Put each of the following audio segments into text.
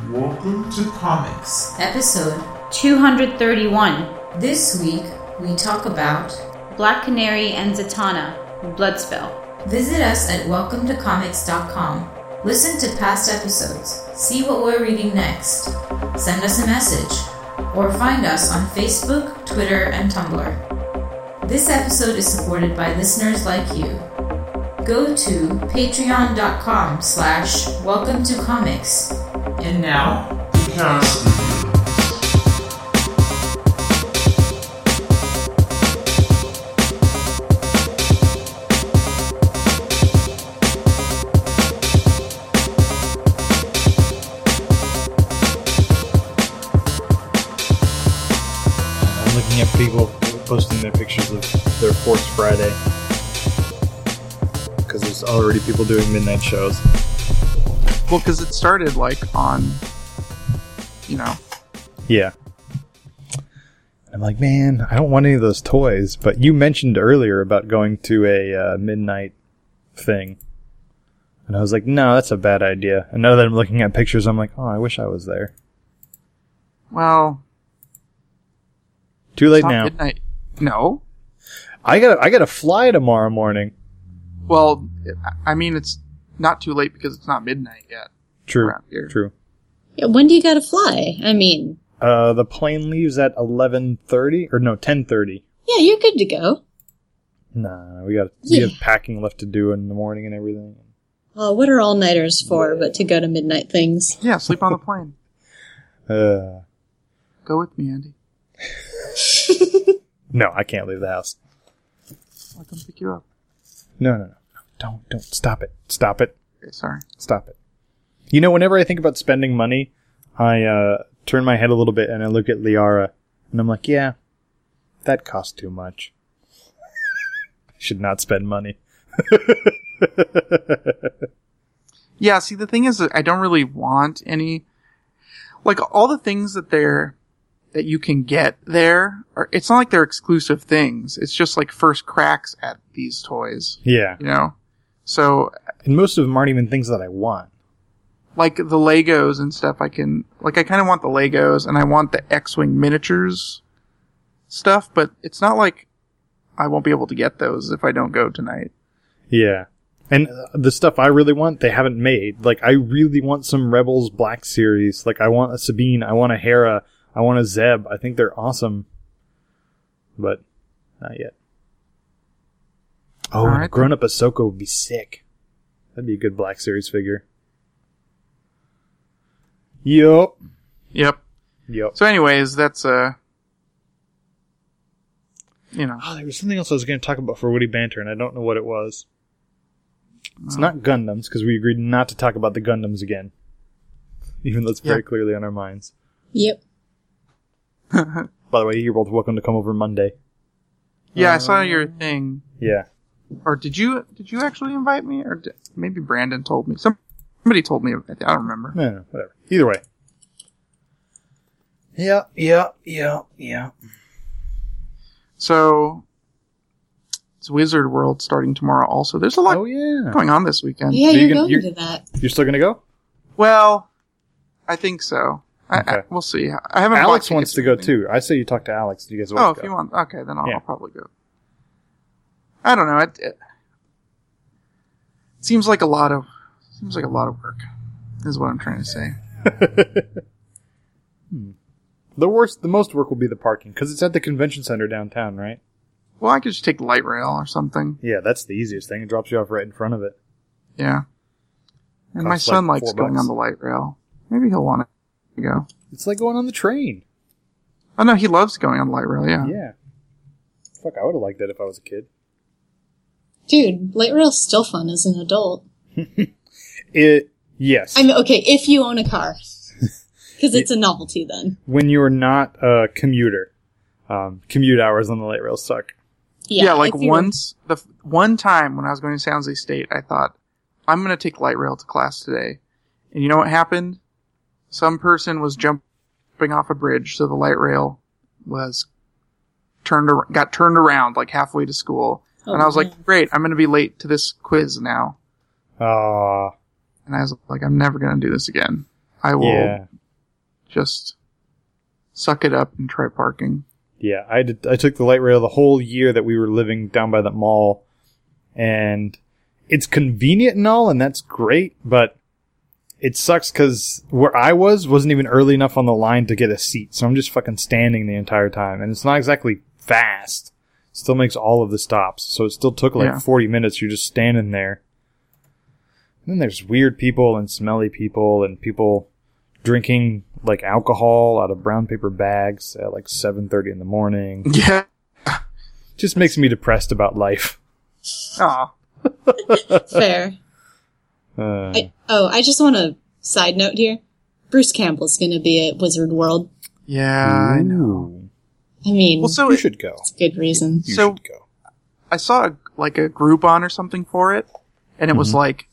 Welcome to Comics, episode 231. This week, we talk about Black Canary and Zatanna, Bloodspell. Visit us at welcometocomics.com. Listen to past episodes. See what we're reading next. Send us a message. Or find us on Facebook, Twitter, and Tumblr. This episode is supported by listeners like you. Go to patreon.com/welcometocomics. and now, the cast review. I'm looking at people posting their pictures of their Force Friday. Because there's already people doing midnight shows. Well, because it started, on, Yeah. I'm like, man, I don't want any of those toys. But you mentioned earlier about going to a midnight thing. And I was like, no, that's a bad idea. And now that I'm looking at pictures, I'm like, oh, I wish I was there. Well, Too late it's not now. midnight. No. I gotta fly tomorrow morning. Well, I mean, it's not too late because it's not midnight yet. True. Around here. True. Yeah, when do you gotta fly? I mean... The plane leaves at 11:30 or no, 10:30. Yeah, you're good to go. Nah, we have packing left to do in the morning and everything. Oh, what are all-nighters for but to go to midnight things? Yeah, sleep on the plane. Uh, Go with me, Andy. no, I can't leave the house. I'll come pick you up. No. Don't. Stop it. Stop it. Okay, sorry. Stop it. You know, whenever I think about spending money, I turn my head a little bit and I look at Liara, and I'm like, yeah, that costs too much. I should not spend money. Yeah, see, the thing is that I don't really want any... all the things that you can get there, it's not like they're exclusive things. It's just first cracks at these toys. Yeah. So... And most of them aren't even things that I want. Like the Legos and stuff, I kind of want the Legos and I want the X-Wing miniatures stuff, but it's not like I won't be able to get those if I don't go tonight. Yeah. And the stuff I really want, they haven't made. I really want some Rebels Black Series. I want a Sabine, I want a Hera, I want a Zeb. I think they're awesome. But, not yet. Oh, Alright, a grown-up Ahsoka would be sick. That'd be a good Black Series figure. Yup. Yep. So anyways, that's, Oh, there was something else I was going to talk about for Woody Banter, and I don't know what it was. It's not Gundams, because we agreed not to talk about the Gundams again. Even though it's very clearly on our minds. Yep. By the way, you're both welcome to come over Monday. Yeah, I saw your thing. Yeah. Or did you actually invite me? Or maybe Brandon told me. Somebody told me. I don't remember. No, whatever. Either way. Yeah. So, it's Wizard World starting tomorrow also. There's a lot going on this weekend. Yeah, you're going to that. You're still going to go? Well, I think so. Okay. We'll see. I haven't. Alex wants to go too. I say you talk to Alex. You guys want to go? If you want, okay, then I'll probably go. I don't know. It seems like a lot of work. Is what I'm trying to say. The most work will be the parking because it's at the convention center downtown, right? Well, I could just take light rail or something. Yeah, that's the easiest thing. It drops you off right in front of it. Yeah. And my son likes going on the light rail. Maybe he'll want to go. It's like going on the train. Oh no, he loves going on the light rail. Yeah. Yeah. Fuck, I would have liked that if I was a kid. Dude, light rail's still fun as an adult. Yes. I mean, okay, if you own a car. Because it's a novelty then. When you're not a commuter. Commute hours on the light rail suck. Yeah, one time when I was going to San Jose State, I thought, I'm going to take light rail to class today. And you know what happened? Some person was jumping off a bridge, so the light rail got turned around halfway to school. Oh, and I was like, great, I'm going to be late to this quiz now. And I was like, I'm never going to do this again. I will just suck it up and try parking. Yeah, I took the light rail the whole year that we were living down by that mall, and it's convenient and all, and that's great, but it sucks because where I wasn't even early enough on the line to get a seat, so I'm just fucking standing the entire time, and it's not exactly fast. It still makes all of the stops, so it still took like 40 minutes. You're just standing there. And then there's weird people and smelly people and people drinking like alcohol out of brown paper bags at like 7:30 in the morning. Yeah. Just makes me depressed about life. Aw. Fair. I just want a side note here. Bruce Campbell's going to be at Wizard World. Yeah, I know. Ooh. I mean, Well, so You should go. it's a good reason. You So- should go. I saw a Groupon or something for it, and it was like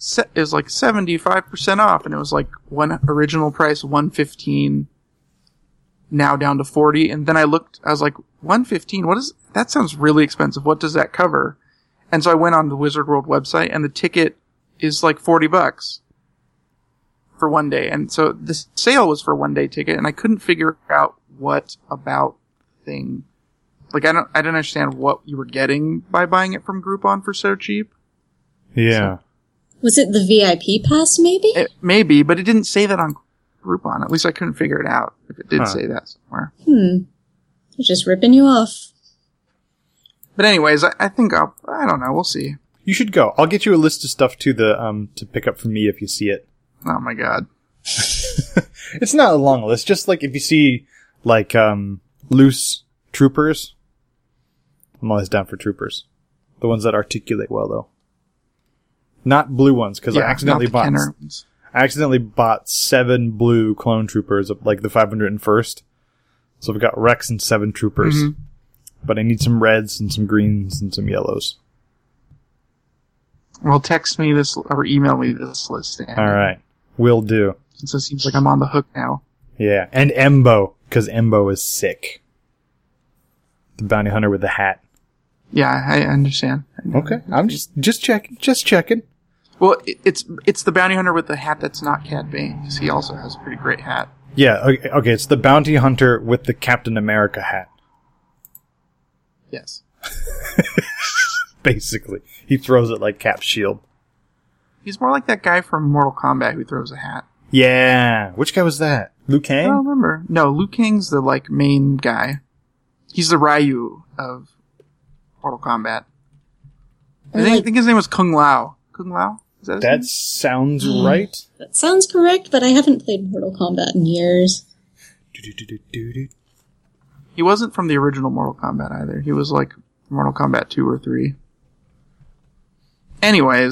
75% off, and it was like one original price $115, now down to $40. And then I was like, $115? That sounds really expensive. What does that cover? And so I went on the Wizard World website, and the ticket is like $40 for one day. And so the sale was for 1 day ticket, and I couldn't figure out what about thing. Like, I didn't understand what you were getting by buying it from Groupon for so cheap. Yeah. Was it the VIP pass, maybe? It maybe, but it didn't say that on Groupon. At least I couldn't figure it out if it did say that somewhere. They're just ripping you off. But anyways, I think I don't know. We'll see. You should go. I'll get you a list of stuff to pick up for me if you see it. Oh my god. It's not a long list. Just like if you see like loose troopers. I'm always down for troopers. The ones that articulate well, though. Not blue ones, because I accidentally bought 7 blue clone troopers of like the 501st. So I've got Rex and 7 troopers. Mm-hmm. But I need some reds and some greens and some yellows. Well, text me this or email me this list. Andy. All right. Will do. Since it seems like I'm on the hook now. Yeah. And Embo, because Embo is sick. The bounty hunter with the hat. Yeah, I understand. Okay. I'm just checking. Well, it's the bounty hunter with the hat that's not Cad Bane, because he also has a pretty great hat. Yeah, okay, it's the bounty hunter with the Captain America hat. Yes. Basically. He throws it like Cap's shield. He's more like that guy from Mortal Kombat who throws a hat. Yeah. Which guy was that? Liu I Kang? don't remember. No, Liu Kang's the main guy. He's the Ryu of Mortal Kombat. I think his name was Kung Lao. Kung Lao? Is that his name? That sounds right. That sounds correct, but I haven't played Mortal Kombat in years. He wasn't from the original Mortal Kombat either. He was like Mortal Kombat 2 or 3. Anyways.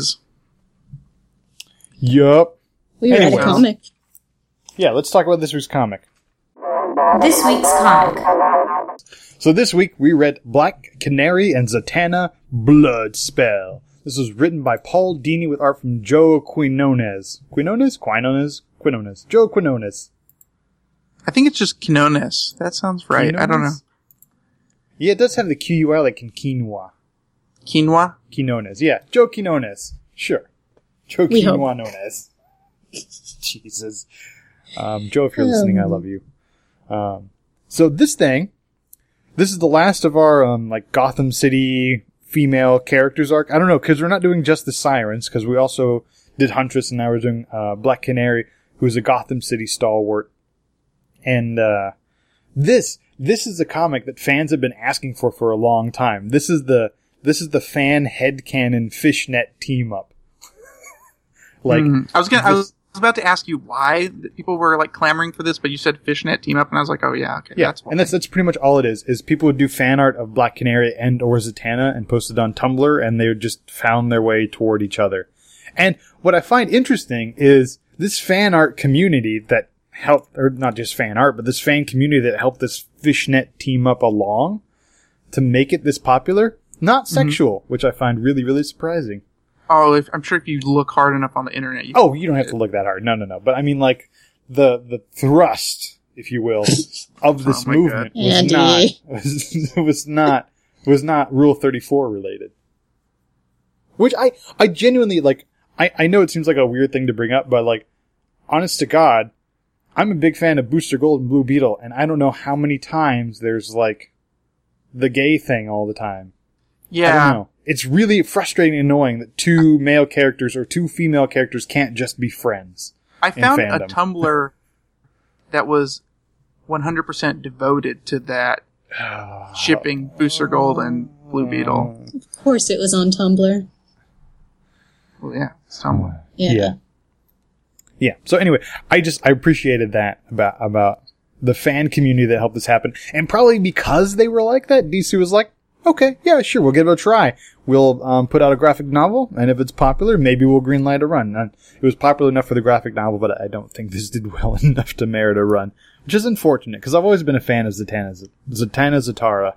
Yup. We read a Anyways. comic. Yeah, let's talk about this week's comic. This week's comic. So this week we read Black Canary and Zatanna Blood Spell. This was written by Paul Dini with art from Joe Quinones. Quinones? Joe Quinones. I think it's just Quinones. That sounds right. Quinones? I don't know. Yeah, it does have the QUI like in quinoa. Quinoa? Quinones. Yeah, Joe Quinones. Sure. Joe We hope. Quinones. Jesus. Joe, if you're listening, I love you. So this is the last of our Gotham City female characters arc. I don't know, because we're not doing just the Sirens, because we also did Huntress, and now we're doing Black Canary, who's a Gotham City stalwart. And this is a comic that fans have been asking for a long time. This is the fan headcanon fishnet team up. I was about to ask you why people were clamoring for this, but you said fishnet team up, and I was like, oh yeah, okay, yeah, that's why. and that's pretty much all it is people would do fan art of Black Canary and or Zatanna and post it on Tumblr, and they just found their way toward each other. And what I find interesting is this fan art community that helped, or not just fan art, but this fan community that helped this fishnet team up along to make it this popular, not sexual, which I find really, really surprising. Oh, I'm sure if you look hard enough on the internet, you Oh, you don't have to look that hard. No. But I mean, the thrust, if you will, of this my movement was not Rule 34 related. Which I genuinely I know it seems like a weird thing to bring up, but honest to God, I'm a big fan of Booster Gold and Blue Beetle, and I don't know how many times there's, like, the gay thing all the time. Yeah. I don't know. It's really frustrating and annoying that two male characters or two female characters can't just be friends. I found a fandom. Tumblr that was 100% devoted to that shipping Booster Gold and Blue Beetle. Of course it was on Tumblr. Well, yeah, it's Tumblr. Yeah. Yeah. So anyway, I appreciated that about the fan community that helped this happen. And probably because they were like that, DC was like, okay, yeah, sure, we'll give it a try. We'll put out a graphic novel, and if it's popular, maybe we'll greenlight a run. And it was popular enough for the graphic novel, but I don't think this did well enough to merit a run. Which is unfortunate, because I've always been a fan of Zatanna Zatara.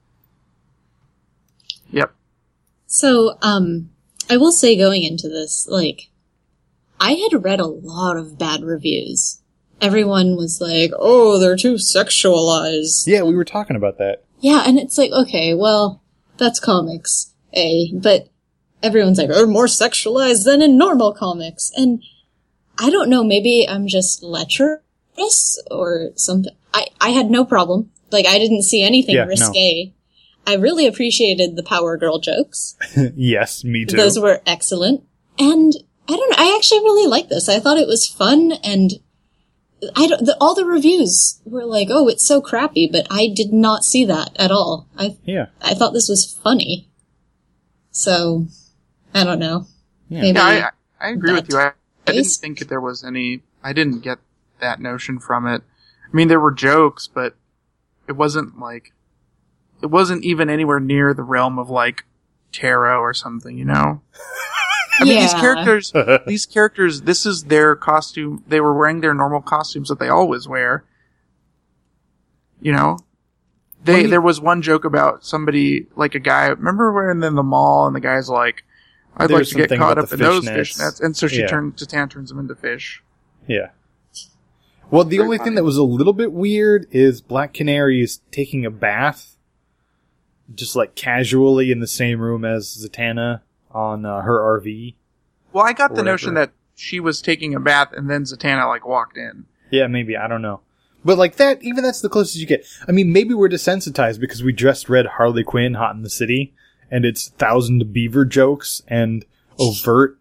Yep. So, I will say going into this, like, I had read a lot of bad reviews. Everyone was like, oh, they're too sexualized. Yeah, we were talking about that. Yeah, and it's like, okay, well, that's comics, but everyone's like, oh, more sexualized than in normal comics. And I don't know, maybe I'm just lecherous or something. I had no problem. Like, I didn't see anything risque. No. I really appreciated the Power Girl jokes. Yes, me too. Those were excellent. And I don't know, I actually really liked this. I thought it was fun, and all the reviews were like, oh, it's so crappy, but I did not see that at all. I thought this was funny. So, I don't know. Yeah, maybe I agree with you. I didn't think that there was any, I didn't get that notion from it. I mean, there were jokes, but it wasn't even anywhere near the realm of, like, tarot or something, you know? I mean, these characters, this is their costume. They were wearing their normal costumes that they always wear. You know? There was one joke about somebody, like a guy, remember we're in the mall and the guy's like, I'd like to get caught up in those fish nets. And so Zatanna turns them into fish. Yeah. Well, the only thing that was a little bit weird is Black Canary is taking a bath, just like casually in the same room as Zatanna on her RV. Well, I got the notion that she was taking a bath and then Zatanna, like, walked in. Yeah, maybe. I don't know. But, like, that's the closest you get. I mean, maybe we're desensitized because we just read Harley Quinn, Hot in the City, and it's 1,000 beaver jokes and overt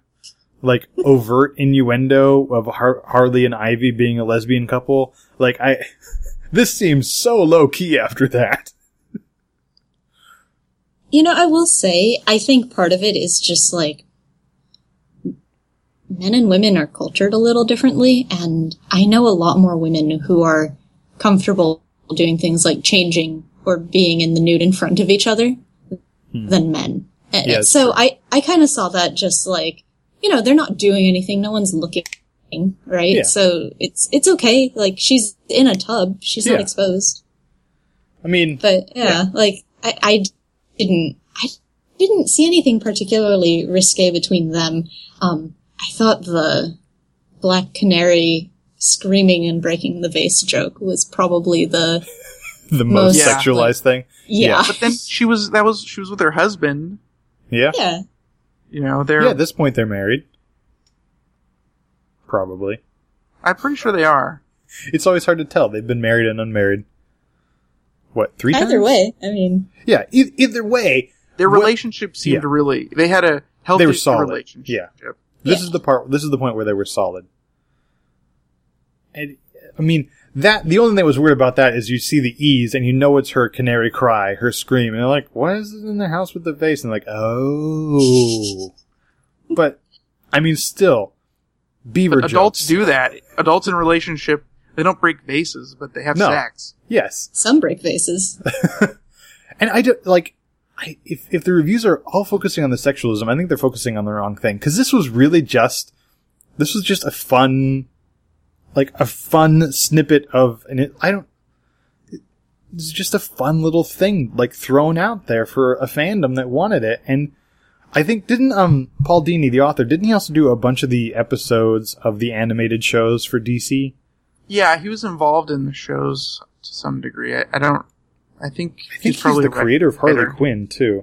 innuendo of Harley and Ivy being a lesbian couple. Like, this seems so low-key after that. You know, I will say, I think part of it is just, like, men and women are cultured a little differently, and I know a lot more women who are comfortable doing things like changing or being in the nude in front of each other than men. Yeah, so I kind of saw that just like, you know, they're not doing anything, no one's looking, right? Yeah. So it's okay, like, she's in a tub, she's not exposed. I mean... But, like, I didn't see anything particularly risque between them. I thought the Black Canary screaming and breaking the vase joke was probably the most sexualized thing. Yeah. But then she was with her husband. Yeah. Yeah. You know, at this point they're married. Probably. I'm pretty sure they are. It's always hard to tell. They've been married and unmarried. What, 3 times? Either way, I mean... Yeah, either way... Their relationship seemed really... They had a healthy relationship. Yeah. This is the point where they were solid. And, I mean, the only thing that was weird about that is you see the E's and you know it's her canary cry, her scream, and they're like, why is it in the house with the vase? And they're like, oh. But, I mean, still, beaver jokes. Adults do that. Adults in a relationship, they don't break vases, but they have sex. Yes. Some break vases. And I do, like... If the reviews are all focusing on the sexualism, I think they're focusing on the wrong thing. Because this was just a fun snippet of, it's just a fun little thing, like, thrown out there for a fandom that wanted it. And I think, didn't Paul Dini, the author, didn't he also do a bunch of the episodes of the animated shows for DC? Yeah, he was involved in the shows to some degree. I think he's probably the creator of Harley Quinn, too.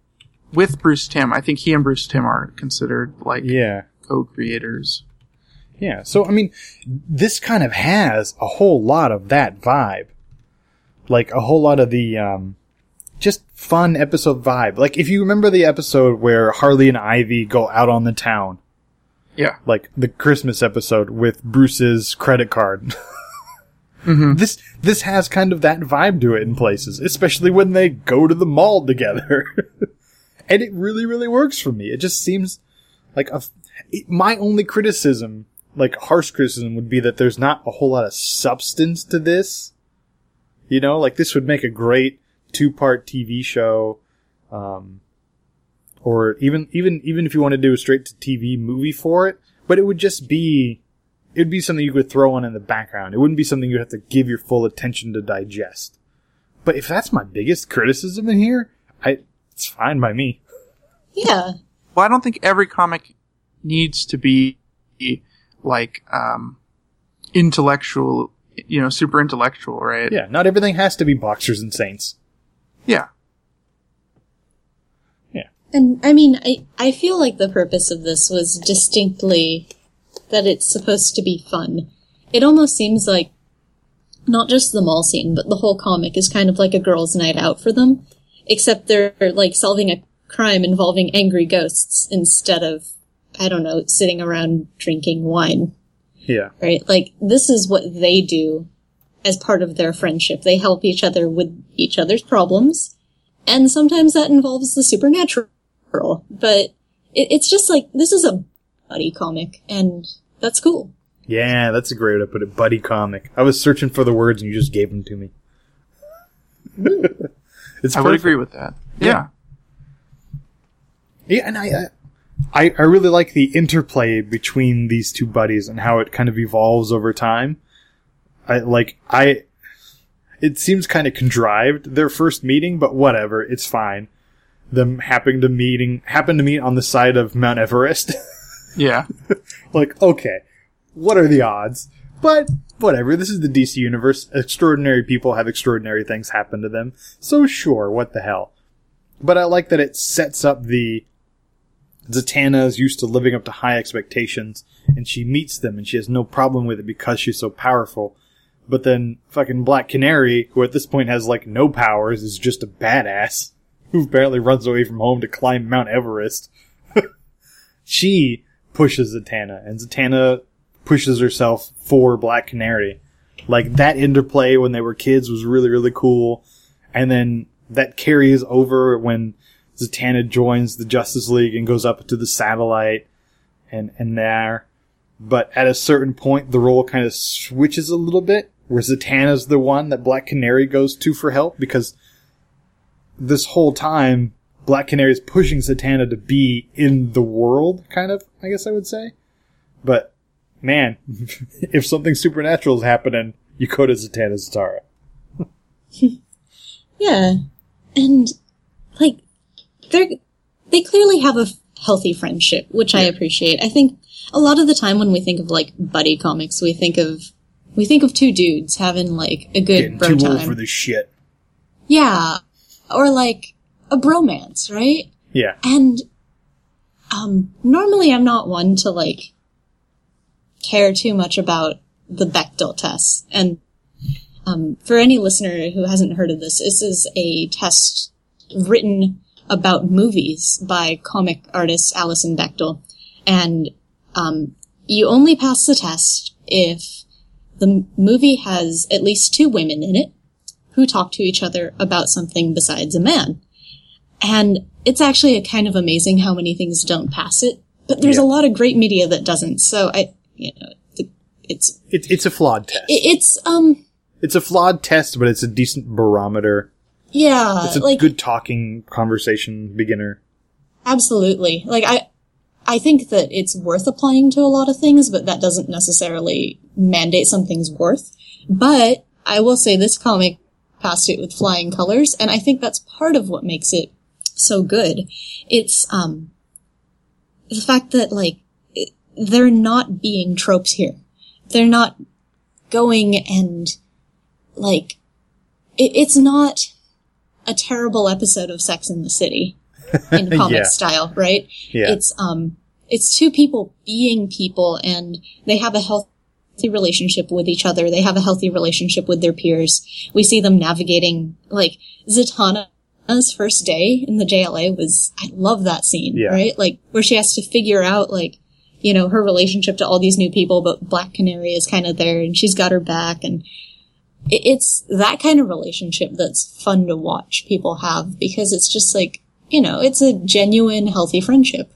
With Bruce Timm. I think he and Bruce Timm are considered, like, co-creators. Yeah, so, I mean, this kind of has a whole lot of that vibe. Like, a whole lot of the, just fun episode vibe. Like, if you remember the episode where Harley and Ivy go out on the town. Yeah. Like, the Christmas episode with Bruce's credit card. Mm-hmm. This has kind of that vibe to it in places, especially when they go to the mall together. And it really, really works for me. It just seems like my only criticism, like harsh criticism, would be that there's not a whole lot of substance to this. You know, like this would make a great 2-part TV show, or even if you want to do a straight to TV movie for it, but it would be something you could throw on in the background. It wouldn't be something you'd have to give your full attention to digest. But if that's my biggest criticism in here, it's fine by me. Yeah. Well, I don't think every comic needs to be like intellectual, super intellectual, right? Yeah, not everything has to be boxers and saints. Yeah. Yeah. And, I mean, I feel like the purpose of this was distinctly that it's supposed to be fun. It almost seems like not just the mall scene, but the whole comic is kind of like a girls' night out for them, except they're, like, solving a crime involving angry ghosts instead of, I don't know, sitting around drinking wine. Yeah. Right? Like, this is what they do as part of their friendship. They help each other with each other's problems, and sometimes that involves the supernatural. But it's just like, this is a buddy comic, and that's cool. Yeah, that's a great way to put it. Buddy comic. I was searching for the words and you just gave them to me. I would agree with that. Yeah. Yeah, and I really like the interplay between these two buddies and how it kind of evolves over time. It seems kind of contrived, their first meeting, but whatever, it's fine. Them happen to meet on the side of Mount Everest. Yeah. Like, okay, what are the odds? But whatever, this is the DC universe. Extraordinary people have extraordinary things happen to them. So sure, what the hell. But I like that it sets up Zatanna is used to living up to high expectations, and she meets them, and she has no problem with it because she's so powerful. But then fucking Black Canary, who at this point has like no powers, is just a badass who apparently runs away from home to climb Mount Everest. She pushes Zatanna, and Zatanna pushes herself for Black Canary. Like, that interplay when they were kids was really, really cool. And then that carries over when Zatanna joins the Justice League and goes up to the satellite and there. But at a certain point, the role kind of switches a little bit, where Zatanna's the one that Black Canary goes to for help, because this whole time, Black Canary is pushing Zatanna to be in the world, kind of, I guess I would say. But, man, if something supernatural is happening, you go to Zatanna Zatara. Yeah. And, like, they clearly have a healthy friendship, which I appreciate. I think a lot of the time when we think of, like, buddy comics, we think of two dudes having, like, a good Getting bro too time. old for this shit. Yeah. Or, like, a bromance, right? Yeah. And, normally I'm not one to, like, care too much about the Bechdel test. And, for any listener who hasn't heard of this is a test written about movies by comic artist Alison Bechdel. And, you only pass the test if the movie has at least 2 women in it who talk to each other about something besides a man. And it's actually kind of amazing how many things don't pass it, but there's a lot of great media that doesn't. So It's a flawed test. It's a flawed test, but it's a decent barometer. Yeah. It's a good talking conversation beginner. Absolutely. Like, I think that it's worth applying to a lot of things, but that doesn't necessarily mandate something's worth. But I will say this comic passed it with flying colors, and I think that's part of what makes it so good. It's, the fact that, like, they're not being tropes here. They're not going and, like, it's not a terrible episode of Sex and the City in comic style, right? Yeah. it's two people being people, and they have a healthy relationship with each other. They have a healthy relationship with their peers. We see them navigating, like, Zatanna's first day in the JLA I love that scene, right? Like, where she has to figure out, like, you know, her relationship to all these new people, but Black Canary is kind of there, and she's got her back, and it's that kind of relationship that's fun to watch people have, because it's just like, you know, it's a genuine, healthy friendship.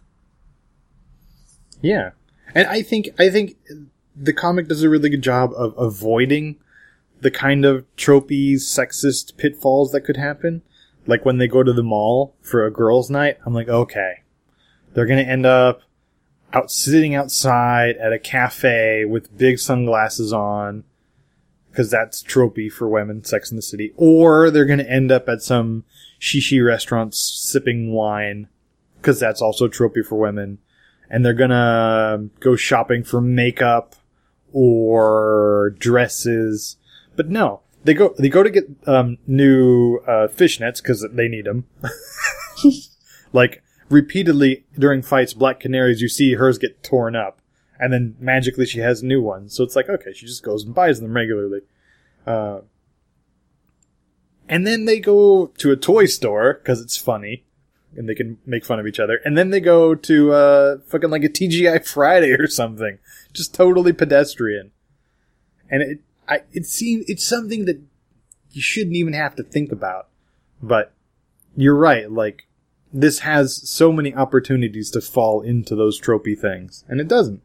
Yeah. And I think the comic does a really good job of avoiding the kind of tropey, sexist pitfalls that could happen. Like when they go to the mall for a girls' night, I'm like, okay, they're going to end up sitting outside at a cafe with big sunglasses on, because that's tropey for women, Sex in the City. Or they're going to end up at some shishi restaurant sipping wine, because that's also tropey for women. And they're going to go shopping for makeup or dresses. But no, they go to get new fishnets, because they need them. Like, repeatedly during fights, Black Canaries, you see hers get torn up. And then magically she has new ones. So it's like, okay, she just goes and buys them regularly. And then they go to a toy store, because it's funny. And they can make fun of each other. And then they go to fucking like a TGI Friday or something. Just totally pedestrian. And it's something that you shouldn't even have to think about. But you're right, like, this has so many opportunities to fall into those tropey things. And it doesn't.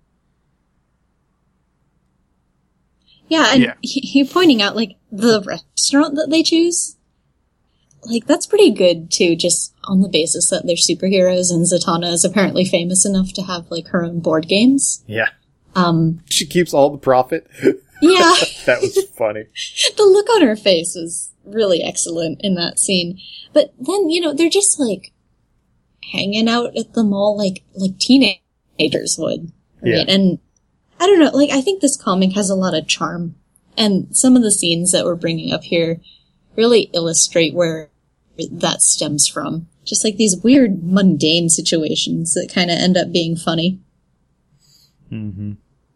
Yeah, and you're pointing out, like, the restaurant that they choose. Like, that's pretty good, too, just on the basis that they're superheroes, and Zatanna is apparently famous enough to have, like, her own board games. Yeah. She keeps all the profit. Yeah. That was funny. The look on her face was really excellent in that scene. But then, you know, they're just, like, hanging out at the mall like teenagers would. Right? Yeah. And I don't know, like, I think this comic has a lot of charm. And some of the scenes that we're bringing up here really illustrate where that stems from. Just like these weird, mundane situations that kind of end up being funny. Mm-hmm.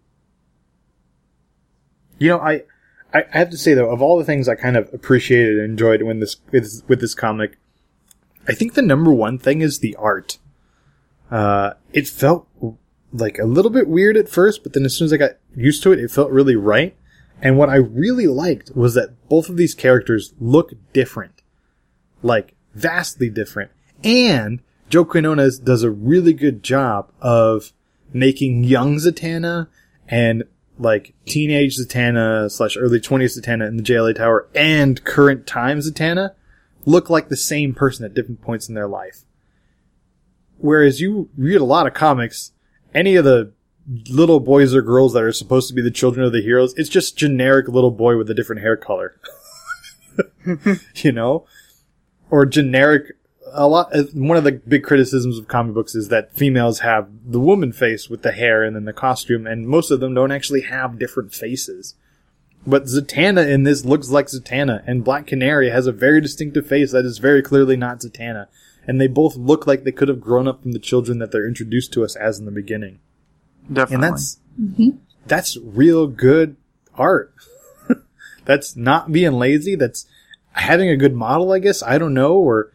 You know, I have to say, though, of all the things I kind of appreciated and enjoyed with this comic, I think the number one thing is the art. It felt like a little bit weird at first, but then as soon as I got used to it, it felt really right. And what I really liked was that both of these characters look different. Like, vastly different. And Joe Quinones does a really good job of making young Zatanna and, like, teenage Zatanna / early 20s Zatanna in the JLA Tower and current time Zatanna look like the same person at different points in their life. Whereas you read a lot of comics, any of the little boys or girls that are supposed to be the children of the heroes, it's just generic little boy with a different hair color. You know? Or generic, one of the big criticisms of comic books is that females have the woman face with the hair and then the costume, and most of them don't actually have different faces. But Zatanna in this looks like Zatanna, and Black Canary has a very distinctive face that is very clearly not Zatanna. And they both look like they could have grown up from the children that they're introduced to us as in the beginning. Definitely. And that's real good art. That's not being lazy. That's having a good model, I guess. I don't know.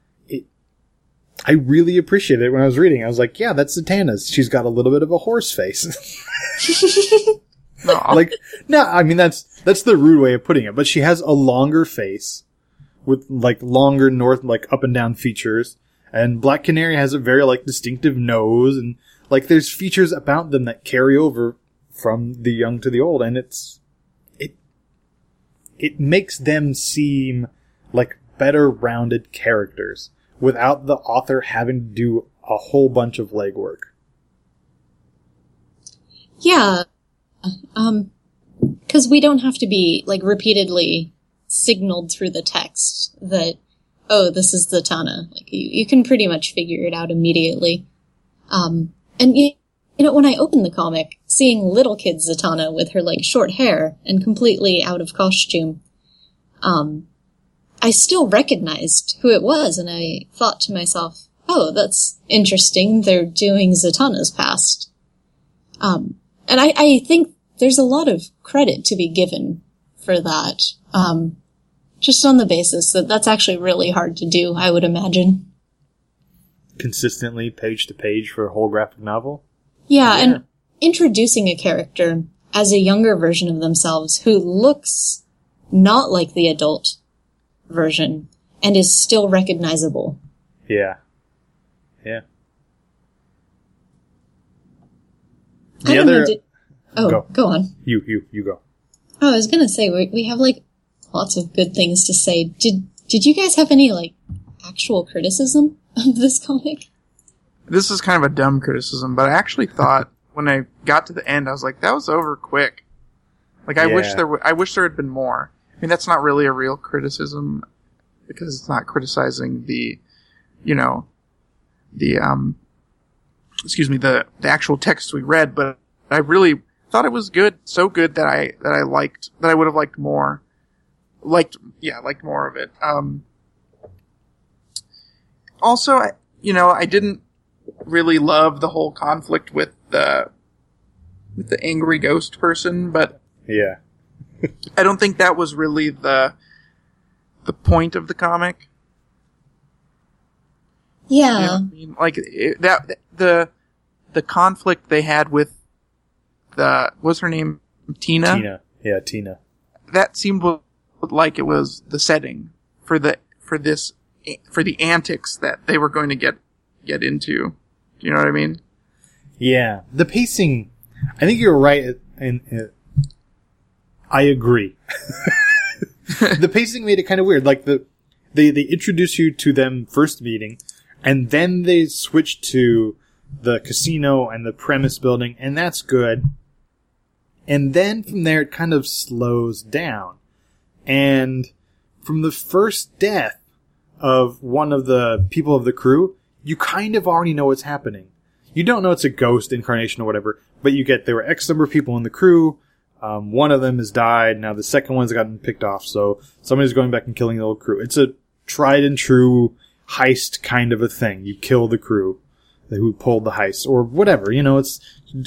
I really appreciated it when I was reading. I was like, yeah, that's Zatanna's. She's got a little bit of a horse face. I mean, that's the rude way of putting it. But she has a longer face with, like, longer up and down features. And Black Canary has a very, like, distinctive nose. And, like, there's features about them that carry over from the young to the old. And it makes them seem like better rounded characters without the author having to do a whole bunch of legwork. Yeah. 'Cause we don't have to be, like, repeatedly signaled through the text that, oh, this is Zatanna. Like, you can pretty much figure it out immediately. And you know, when I opened the comic, seeing little kid Zatanna with her, like, short hair and completely out of costume, I still recognized who it was, and I thought to myself, oh, that's interesting. They're doing Zatanna's past. And I think there's a lot of credit to be given for that. Just on the basis that that's actually really hard to do, I would imagine. Consistently, page to page for a whole graphic novel? Yeah, and introducing a character as a younger version of themselves who looks not like the adult version and is still recognizable. Yeah. Yeah. I don't know, go on. You go. Oh, I was gonna say, we have, like, lots of good things to say. Did you guys have any, like, actual criticism of this comic? This is kind of a dumb criticism, but I actually thought when I got to the end, I was like, that was over quick. Like, I wish there had been more. I mean, that's not really a real criticism because it's not criticizing the actual text we read, but I really thought it was good, so good that I would have liked more. Liked more of it. Also, I didn't really love the whole conflict with the angry ghost person, but yeah, I don't think that was really the point of the comic. Yeah. You know what I mean? Like the conflict they had with what's her name? Tina? Tina. Yeah, Tina. That seemed like it was the setting for the antics that they were going to get into. Do you know what I mean? Yeah. The pacing, I think you're right, and I agree. The pacing made it kind of weird. Like they introduce you to them first meeting, and then they switch to the casino and the premise building, and that's good. And then from there, it kind of slows down. And from the first death of one of the people of the crew, you kind of already know what's happening. You don't know it's a ghost incarnation or whatever, but you get there were X number of people in the crew. One of them has died. Now the second one's gotten picked off, so somebody's going back and killing the old crew. It's a tried and true heist kind of a thing. You kill the crew who pulled the heist or whatever. It's.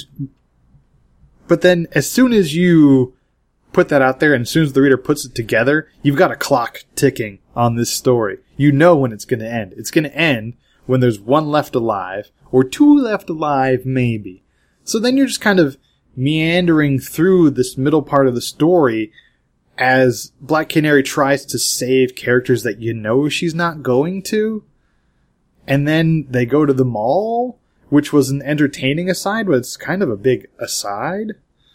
But then as soon as you put that out there and as soon as the reader puts it together, you've got a clock ticking on this story. You know when it's going to end. It's going to end when there's one left alive or two left alive maybe. So then you're just kind of meandering through this middle part of the story as Black Canary tries to save characters that you know she's not going to. And then they go to the mall, which was an entertaining aside, but it's kind of a big aside.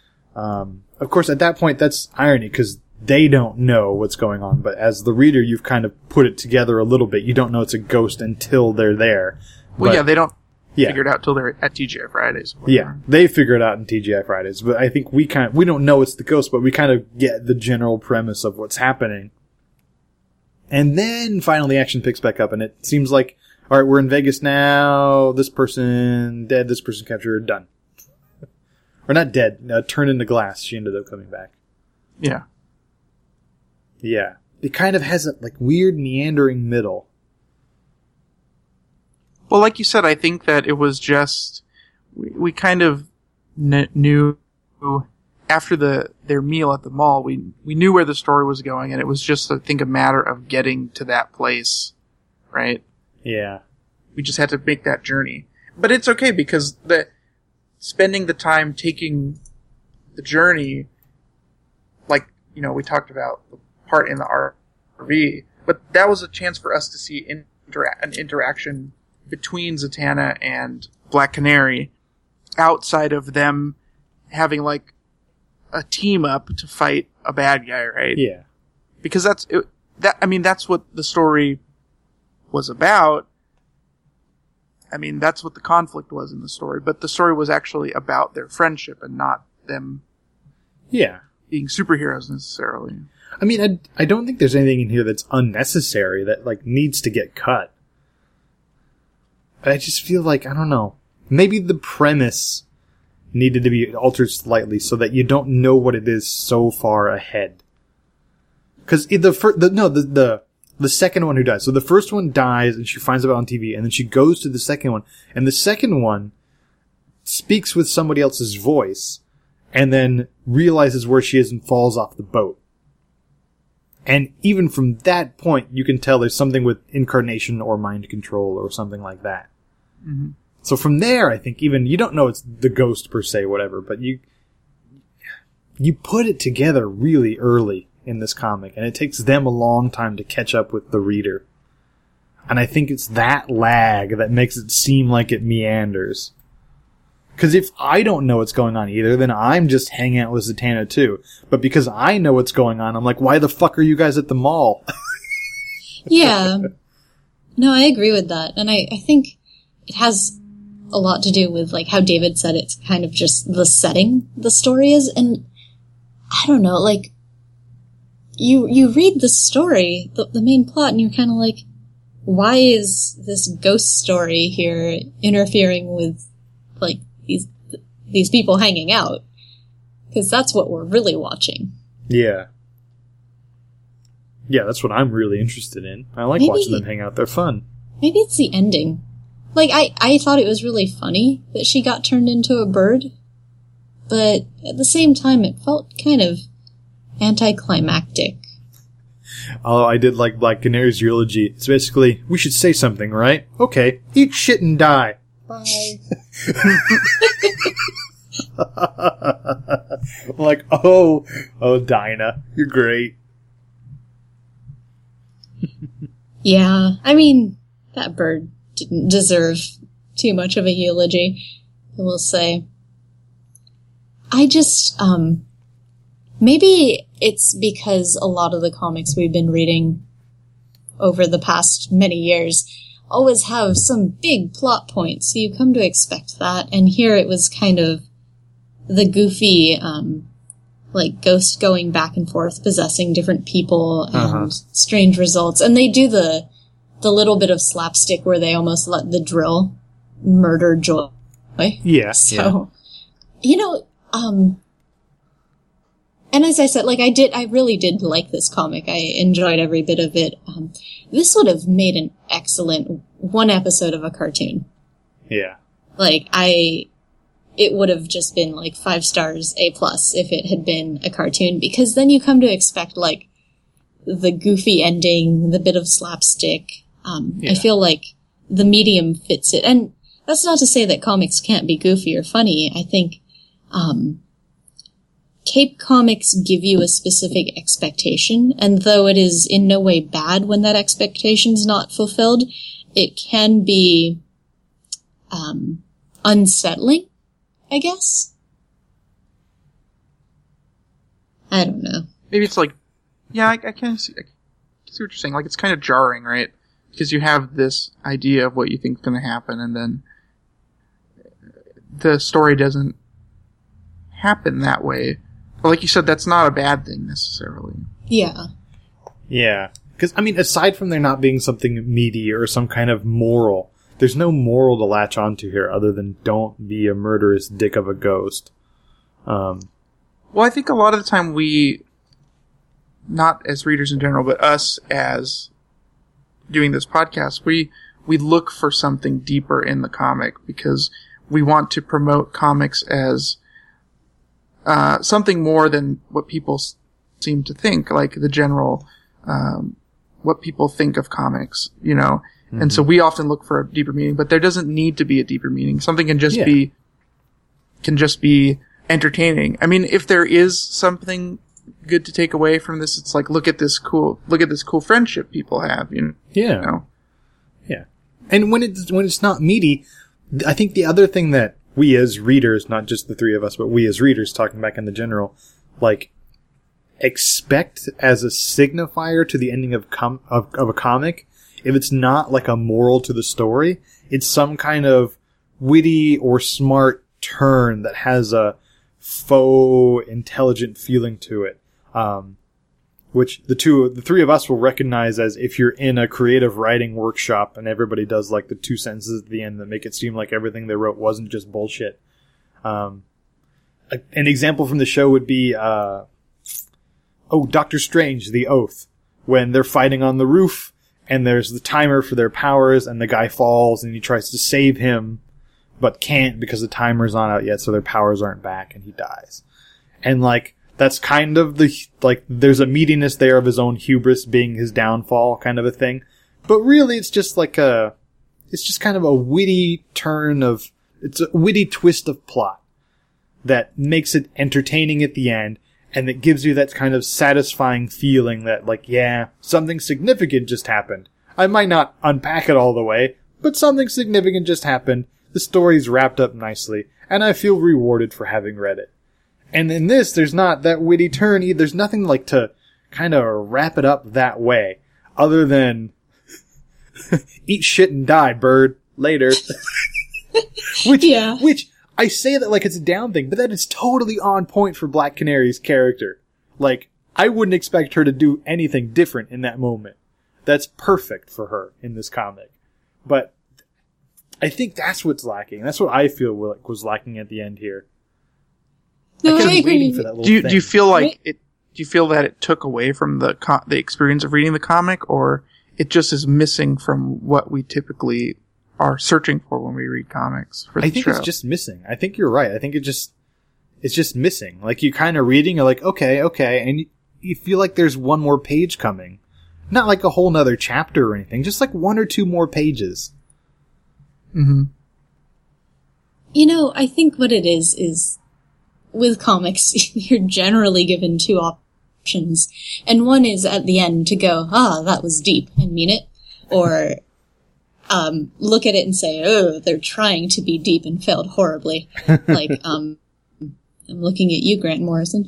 Of course, at that point, that's irony, because they don't know what's going on, but as the reader, you've kind of put it together a little bit. You don't know it's a ghost until they're there. Well, But, they don't figure it out till they're at TGI Fridays. Yeah, they figure it out in TGI Fridays, but I think we don't know it's the ghost, but we kind of get the general premise of what's happening. And then finally action picks back up, and it seems like, alright, we're in Vegas now, this person dead, this person captured, done. Or not dead, turned into glass, she ended up coming back. Yeah. Yeah. It kind of has a weird meandering middle. Well, like you said, I think that it was just we kind of knew after their meal at the mall. We knew where the story was going, and it was just, I think, a matter of getting to that place, right? Yeah. We just had to make that journey, but it's okay because spending the time taking the journey, we talked about the part in the RV, but that was a chance for us to see an interaction between Zatanna and Black Canary outside of them having a team up to fight a bad guy, right? Yeah. Because that's what the story was about. I mean, that's what the conflict was in the story, but the story was actually about their friendship and not them being superheroes necessarily. I mean, I don't think there's anything in here that's unnecessary that needs to get cut. But I just feel like, I don't know, maybe the premise needed to be altered slightly so that you don't know what it is so far ahead. Because the The second one who dies. So the first one dies and she finds out on TV, and then she goes to the second one, and the second one speaks with somebody else's voice and then realizes where she is and falls off the boat. And even from that point, you can tell there's something with incarnation or mind control or something like that. Mm-hmm. So from there, I think even, you don't know it's the ghost per se, whatever, but you put it together really early in this comic, and it takes them a long time to catch up with the reader. And I think it's that lag that makes it seem like it meanders. Because if I don't know what's going on either, then I'm just hanging out with Zatanna too. But because I know what's going on, I'm like, why the fuck are you guys at the mall? Yeah. No, I agree with that. And I think it has a lot to do with, like, how David said it's kind of just the setting the story is. And I don't know, like, you read the story, the main plot, and you're kind of like, why is this ghost story here interfering with, like, these people hanging out? Because that's what we're really watching. Yeah. Yeah, that's what I'm really interested in. I like watching them hang out. They're fun. Maybe it's the ending. Like, I thought it was really funny that she got turned into a bird, but at the same time, it felt kind of anticlimactic. Oh, I did like Black Canary's eulogy. It's basically, we should say something, right? Okay, eat shit and die. Bye. I'm like, oh, Dinah, you're great. Yeah, I mean, that bird didn't deserve too much of a eulogy, I will say. I just, maybe it's because a lot of the comics we've been reading over the past many years always have some big plot points, so you come to expect that, and here it was kind of the goofy, like, ghost going back and forth, possessing different people, and strange results, and they do the little bit of slapstick where they almost let the drill murder Joy. Yeah. So, you know, and as I said, like, I really did like this comic. I enjoyed every bit of it. This would have made an excellent one episode of a cartoon. Yeah. Like, it would have just been like 5 stars, A+ if it had been a cartoon, because then you come to expect, like, the goofy ending, the bit of slapstick. I feel like the medium fits it. And that's not to say that comics can't be goofy or funny. I think, Cape Comics give you a specific expectation, and though it is in no way bad when that expectation's not fulfilled, it can be, unsettling, I guess. I don't know. Maybe it's like, yeah, I can see what you're saying. Like, it's kind of jarring, right? Because you have this idea of what you think is going to happen, and then the story doesn't happen that way. But like you said, that's not a bad thing, necessarily. Yeah. Yeah. Because, I mean, aside from there not being something meaty or some kind of moral, there's no moral to latch onto here other than don't be a murderous dick of a ghost. Well, I think a lot of the time we, not as readers in general, but us as doing this podcast, we look for something deeper in the comic because we want to promote comics as something more than what people seem to think, like the general, what people think of comics, you know? Mm-hmm. And so we often look for a deeper meaning, but there doesn't need to be a deeper meaning. Something can just be entertaining. I mean, if there is something good to take away from this, it's like, look at this cool friendship people have, you know? Yeah. You know? Yeah. And when it's not meaty, I think the other thing that we as readers, not just the three of us, but we as readers, talking back in the general, like, expect as a signifier to the ending of a comic, if it's not like a moral to the story, it's some kind of witty or smart turn that has a faux intelligent feeling to it. Which the three of us will recognize as if you're in a creative writing workshop and everybody does like the 2 sentences at the end that make it seem like everything they wrote wasn't just bullshit. An example from the show would be, Doctor Strange, The Oath, when they're fighting on the roof and there's the timer for their powers and the guy falls and he tries to save him but can't because the timer's not out yet, so their powers aren't back and he dies. And like, that's kind of there's a meatiness there of his own hubris being his downfall kind of a thing. But really it's just it's just kind of a witty it's a witty twist of plot that makes it entertaining at the end. And that gives you that kind of satisfying feeling that, like, yeah, something significant just happened. I might not unpack it all the way, but something significant just happened. The story's wrapped up nicely, and I feel rewarded for having read it. And in this, there's not that witty turn either. There's nothing like to kind of wrap it up that way, other than eat shit and die, bird, later. Which I say that like it's a down thing, but that is totally on point for Black Canary's character. Like, I wouldn't expect her to do anything different in that moment. That's perfect for her in this comic. But I think that's what's lacking. That's what I feel like was lacking at the end here. No, I kept I agree. waiting for that little Do thing. you feel like it? Do you feel that it took away from the experience of reading the comic, or it just is missing from what we typically are searching for when we read comics for the I think show? it's just missing. I think you're right. I think it's just missing. Like, you kind of reading, you're like, okay, and you feel like there's one more page coming. Not like a whole nother chapter or anything, just like one or two more pages. Mm-hmm. You know, I think what it is with comics, you're generally given two options. And one is at the end to go, that was deep, and mean it. Or look at it and say, oh, they're trying to be deep and failed horribly. Like, I'm looking at you, Grant Morrison.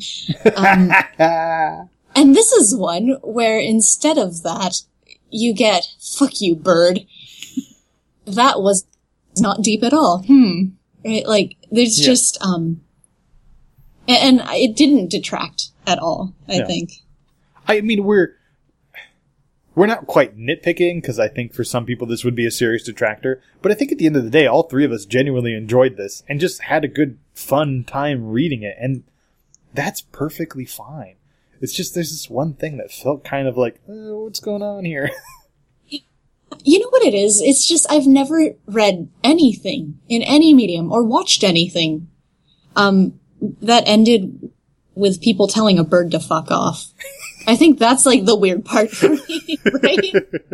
And this is one where instead of that, you get, fuck you, bird. That was not deep at all. Right? Like, there's just, and it didn't detract at all, I think. I mean, we're not quite nitpicking, because I think for some people this would be a serious detractor, but I think at the end of the day, all three of us genuinely enjoyed this, and just had a good, fun time reading it, and that's perfectly fine. It's just there's this one thing that felt kind of like, what's going on here? You know what it is? It's just I've never read anything in any medium, or watched anything, that ended with people telling a bird to fuck off. I think that's like the weird part for me, right?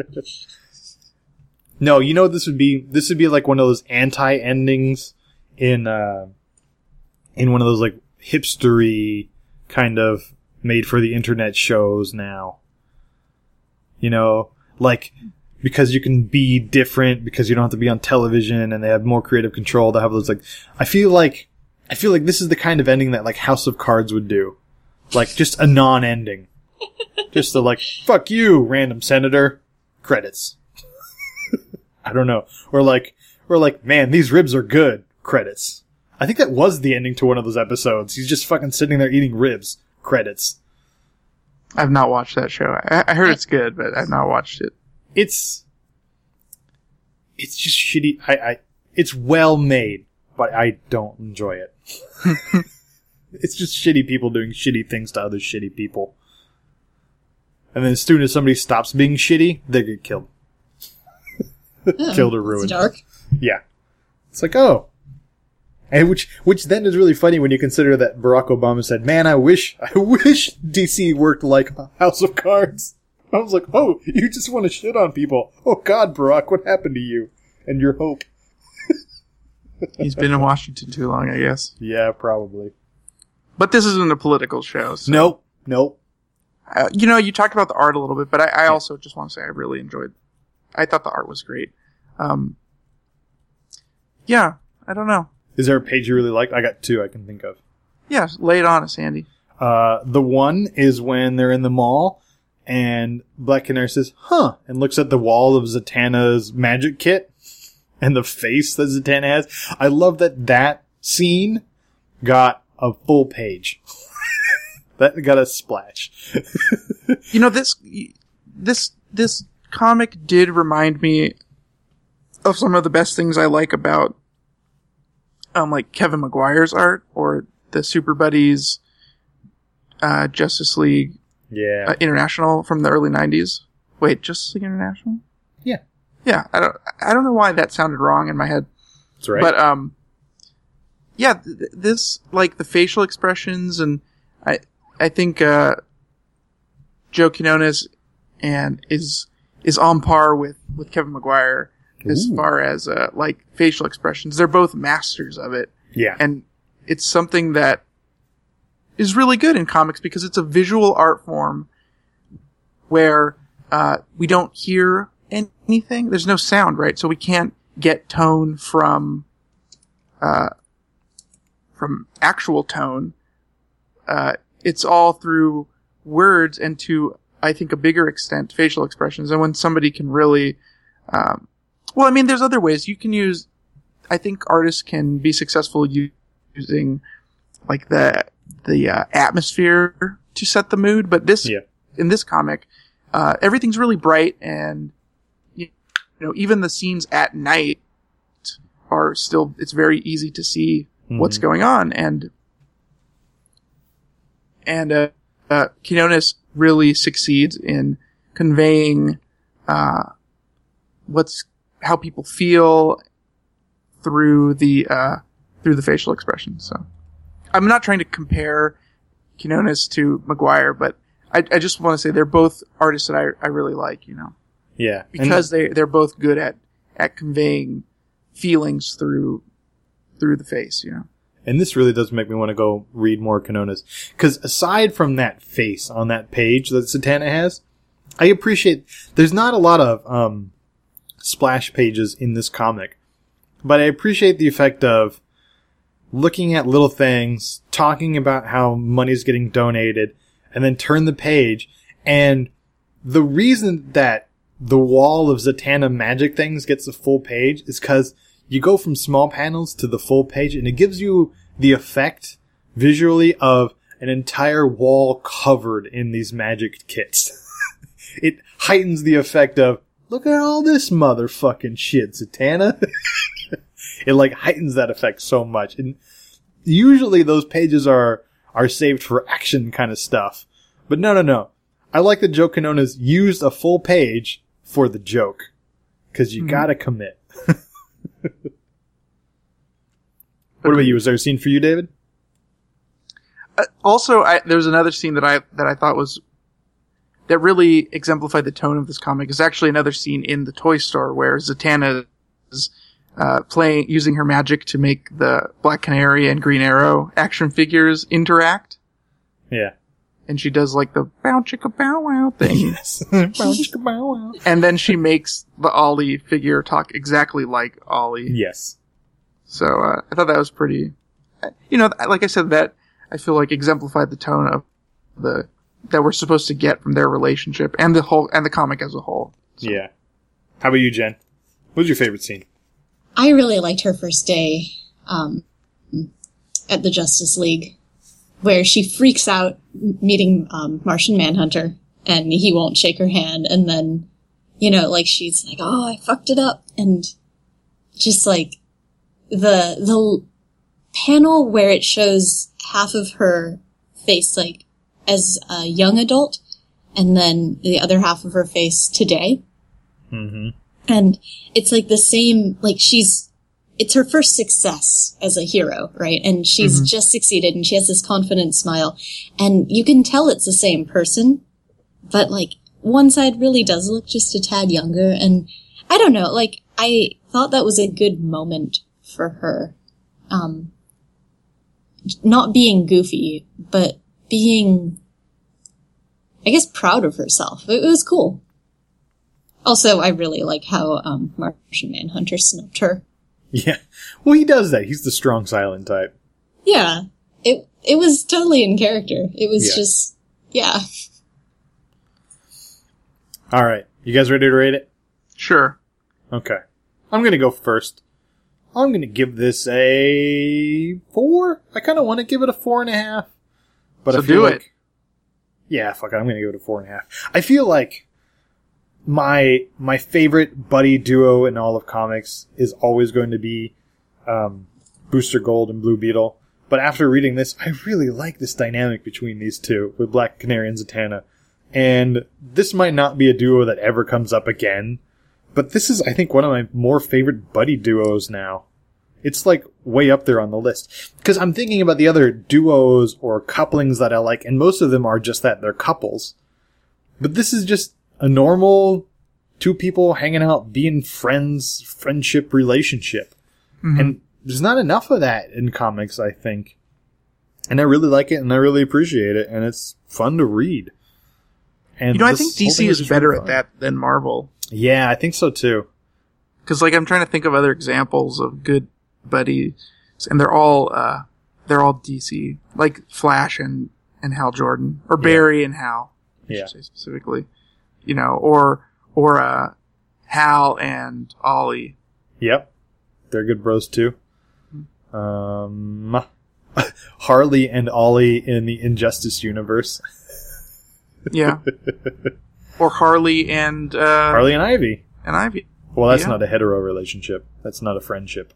No, you know what this would be? This would be like one of those anti-endings in one of those like hipstery kind of made for the internet shows now. You know, like, because you can be different, because you don't have to be on television, and they have more creative control. They have those like, I feel like this is the kind of ending that like House of Cards would do. Like, just a non-ending. Just a like, fuck you, random senator. Credits. I don't know. Or like, man, these ribs are good. Credits. I think that was the ending to one of those episodes. He's just fucking sitting there eating ribs. Credits. I've not watched that show. I heard it's good, but I've not watched it. It's just shitty. It's well made, but I don't enjoy it. It's just shitty people doing shitty things to other shitty people. And then as soon as somebody stops being shitty, they get killed. Killed or ruined. It's dark. Yeah. It's like, oh. And which then is really funny when you consider that Barack Obama said, man, I wish DC worked like House of Cards. I was like, oh, you just want to shit on people. Oh God, Barack, what happened to you? And your hope. He's been in Washington too long, I guess. Yeah, probably. But this isn't a political show. So. Nope. You talked about the art a little bit, but I also just want to say I really enjoyed. I thought the art was great. Yeah, I don't know. Is there a page you really liked? I got two I can think of. Yeah, lay it on us, Andy. The one is when they're in the mall, and Black Canary says, huh, and looks at the wall of Zatanna's magic kit, and the face that Zatanna has. I love that scene got a full page. That got a splash. You know, this comic did remind me of some of the best things I like about like Kevin Maguire's art, or the Super Buddies, Justice League Yeah. International from the early 90s. Wait, Justice League International? Yeah. Yeah, I don't know why that sounded wrong in my head. That's right. But, yeah, this, like, the facial expressions, and I think, Joe Quinones is on par with Kevin Maguire as far as, like, facial expressions. They're both masters of it. Yeah. And it's something that is really good in comics because it's a visual art form where, we don't hear anything. There's no sound, right? So we can't get tone from actual tone. It's all through words and, to, I think, a bigger extent, facial expressions. And when somebody can really, well, I mean, there's other ways you can use. I think artists can be successful using, like, the atmosphere to set the mood. But in this comic, everything's really bright, and you know, even the scenes at night are still. It's very easy to see what's going on, and Quinones really succeeds in conveying how people feel through the facial expressions. So I'm not trying to compare Quinones to Maguire, but I just want to say they're both artists that I really like, you know. Yeah. Because they're both good at conveying feelings through the face, you know. And this really does make me want to go read more Quinones. Because aside from that face on that page that Zatanna has, I appreciate there's not a lot of splash pages in this comic. But I appreciate the effect of looking at little things, talking about how money's getting donated, and then turn the page. And the reason that the wall of Zatanna magic things gets a full page is because you go from small panels to the full page, and it gives you the effect visually of an entire wall covered in these magic kits. It heightens the effect of, look at all this motherfucking shit, Zatanna. It like heightens that effect so much. And usually those pages are saved for action kind of stuff. But no. I like that Joe Quinones used a full page for the joke. Cause you gotta commit. What about you? Was there a scene for you, David? Also, there was another scene that I thought was, that really exemplified the tone of this comic. Is actually another scene in the toy store where Zatanna is using her magic to make the Black Canary and Green Arrow action figures interact. Yeah. And she does like the bow chicka bow wow thing. Yes. Bow chicka bow wow. And then she makes the Ollie figure talk exactly like Ollie. Yes. So, I thought that was pretty, you know, like I said, that I feel like exemplified the tone of that we're supposed to get from their relationship and the comic as a whole. So. Yeah. How about you, Jen? What was your favorite scene? I really liked her first day at the Justice League, where she freaks out meeting Martian Manhunter, and he won't shake her hand, and then, you know, like, she's like, oh, I fucked it up, and just, like, the panel where it shows half of her face, like, as a young adult, and then the other half of her face today. Mm-hmm. And it's like the same, like it's her first success as a hero, right? And she's just succeeded, and she has this confident smile, and you can tell it's the same person, but like one side really does look just a tad younger, and I don't know, like I thought that was a good moment for her. Not being goofy, but being, I guess, proud of herself. It was cool. Also, I really like how Martian Manhunter snubbed her. Yeah. Well, he does that. He's the strong silent type. Yeah. It was totally in character. It was just, yeah. All right. You guys ready to rate it? Sure. Okay. I'm going to go first. I'm going to give this a 4. I kind of want to give it a 4.5. But So I feel do like, it. Yeah, fuck it. I'm going to give it a 4.5. I feel like my favorite buddy duo in all of comics is always going to be Booster Gold and Blue Beetle. But after reading this, I really like this dynamic between these two with Black Canary and Zatanna. And this might not be a duo that ever comes up again, but this is, I think, one of my more favorite buddy duos now. It's like way up there on the list. Because I'm thinking about the other duos or couplings that I like, and most of them are just that. They're couples. But this is just a normal two people hanging out, being friends, friendship, relationship. Mm-hmm. And there's not enough of that in comics, I think. And I really like it, and I really appreciate it, and it's fun to read. And I think DC is better at that than Marvel. Yeah, I think so too. Because, like, I'm trying to think of other examples of good buddies, and they're all DC, like Flash and Hal Jordan, or Barry and Hal, I should say specifically, or Hal and Ollie. Yep, they're good bros too. Harley and Ollie in the Injustice universe. Yeah, or Harley and Ivy. And Ivy. Well, that's not a hetero relationship. That's not a friendship.